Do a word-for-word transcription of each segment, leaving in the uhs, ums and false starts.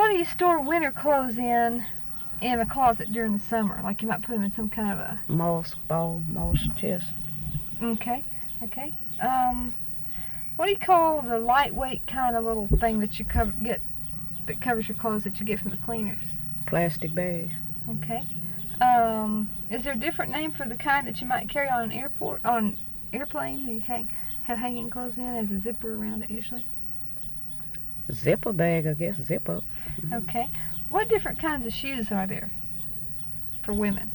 What do you store winter clothes in in a closet during the summer? Like you might put them in some kind of a... Moss ball, moss chest. Okay, okay. Um, what do you call the lightweight kind of little thing that you cover, get that covers your clothes that you get from the cleaners? Plastic bag. Okay. Um, is there a different name for the kind that you might carry on an airport, on an airplane that you hang, have hanging clothes in as a zipper around it usually? Zipper bag, I guess. Zip up. Mm-hmm. Okay. What different kinds of shoes are there for women?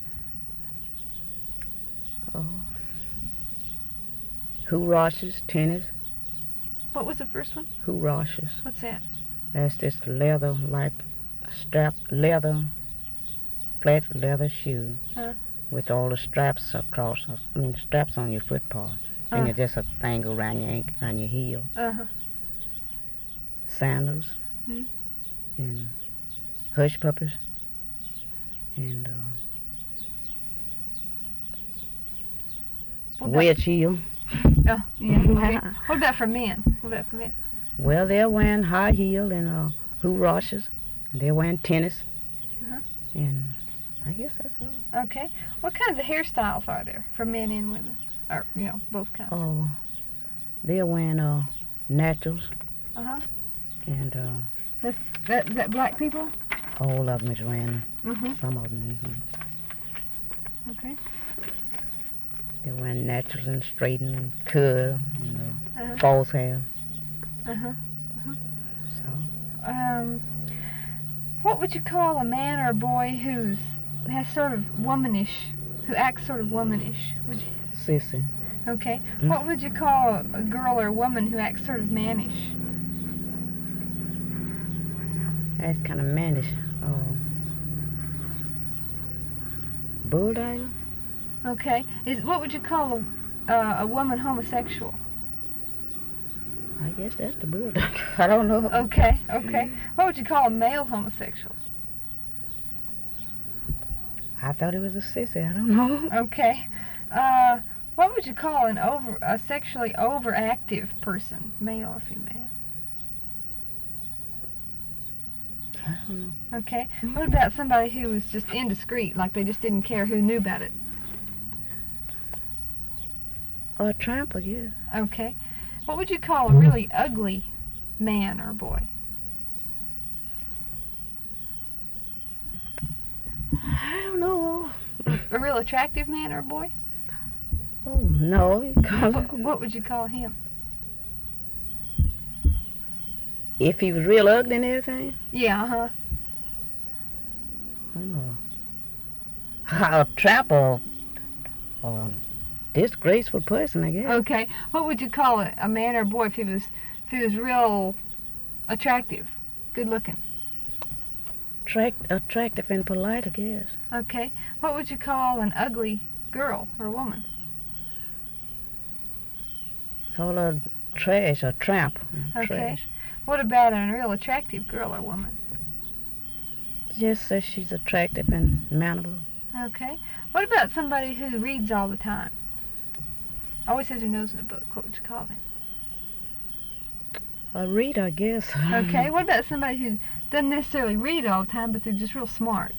Oh. Huaraches, tennis. What was the first one? Huaraches. What's that? That's just leather, like strap leather, flat leather shoe Huh? with all the straps across. I mean, straps on your foot part, Uh. and it's just a thing around your ankle, around your heel. Uh huh. Sandals. Hmm. And hush puppies. And uh, What about, wedge heel. oh, yeah. Okay. What about for men? What about for men? Well, they're wearing high heel and uh, huaraches, and they're wearing tennis. Uh-huh. And I guess that's all. Okay. What kinds of hairstyles are there for men and women? Or, you know, both kinds. Oh, they're wearing uh, naturals. Uh-huh. And uh, That's, that, is that black people? all of them is wearing, Mm-hmm. some of them is. Okay. They're wearing naturals and straighten and curl and uh, Uh-huh. false hair. Uh-huh. So, Um, what would you call a man or a boy who's has sort of womanish, who acts sort of womanish? Would you, sissy. okay. Mm. What would you call a girl or a woman who acts sort of mannish? That's kind of mannish. Oh. Bulldog? Okay. Is what would you call a uh, a woman homosexual? I guess that's the bulldog. I don't know. Okay. Okay. What would you call a male homosexual? I thought it was a sissy. I don't know. Okay. Uh, what would you call an over a sexually overactive person, male or female? I don't know. Okay. What about somebody who was just indiscreet, like they just didn't care who knew about it? Or a tramp, I guess. Okay. What would you call a really ugly man or boy? I don't know. A real attractive man or boy? Oh, no. You call What, it- what would you call him? If he was real ugly and everything, Yeah, uh-huh. I don't know. A tramp or a disgraceful person, I guess. Okay. What would you call a, a man or a boy if he was if he was real attractive, good looking? Attract, attractive and polite, I guess. Okay. What would you call an ugly girl or woman? Call her trash or tramp. Okay. Trash. What about a real attractive girl or woman? Just says she's attractive and manageable. Okay. What about somebody who reads all the time? Always has her nose in a book. What would you call them? A reader, I guess. Okay. What about somebody who doesn't necessarily read all the time, but they're just real smart?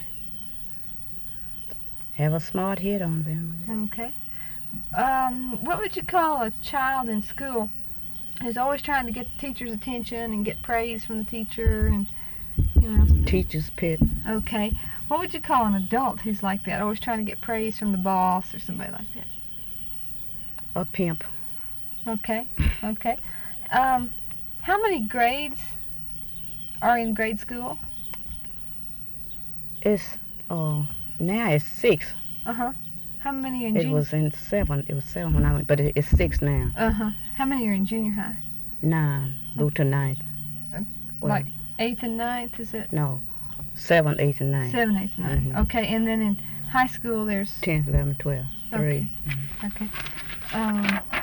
Have a smart head on them. Okay. Um, what would you call a child in school who's always trying to get the teacher's attention and get praise from the teacher and, you know? Teacher's pet. Okay. What would you call an adult who's like that, always trying to get praise from the boss or somebody like that? A pimp. Okay. Okay. Um, how many grades are in grade school? It's, oh, now it's six. Uh-huh. How many are in It junior? was in seven. It was seven when I went, but it, it's six now. Uh-huh. How many are in junior high? Nine. Go to ninth. Well, Like eighth and ninth, is it? no, seventh, eighth, and ninth. Seven, eighth, ninth. Mhm. Okay, and then in high school there's... Tenth, eleventh, twelfth. Three. Okay. Okay. Um,